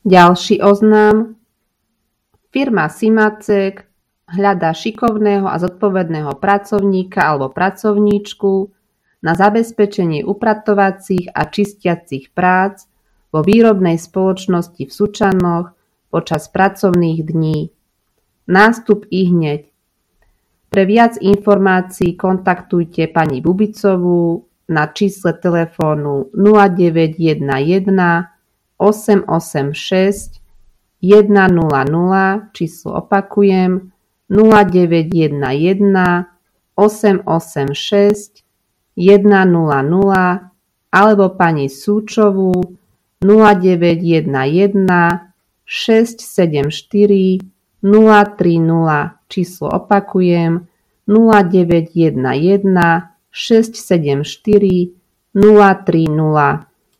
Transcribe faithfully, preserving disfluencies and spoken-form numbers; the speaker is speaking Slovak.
Ďalší oznám. Firma Simacek hľadá šikovného a zodpovedného pracovníka alebo pracovníčku na zabezpečenie upratovacích a čistiacich prác vo výrobnej spoločnosti v Sučanoch počas pracovných dní. Nástup ihneď. Pre viac informácií kontaktujte pani Bubicovú na čísle telefónu nula deväť jeden jeden osem osem šesť jeden nula nula, číslo opakujem nula deväť jeden jeden osem osem šesť jeden nula nula alebo pani Súčovú nula deväť jeden jeden šesť sedem štyri nula tri nula, číslo opakujem nula deväť jeden jeden šesť sedem štyri nula tri nula.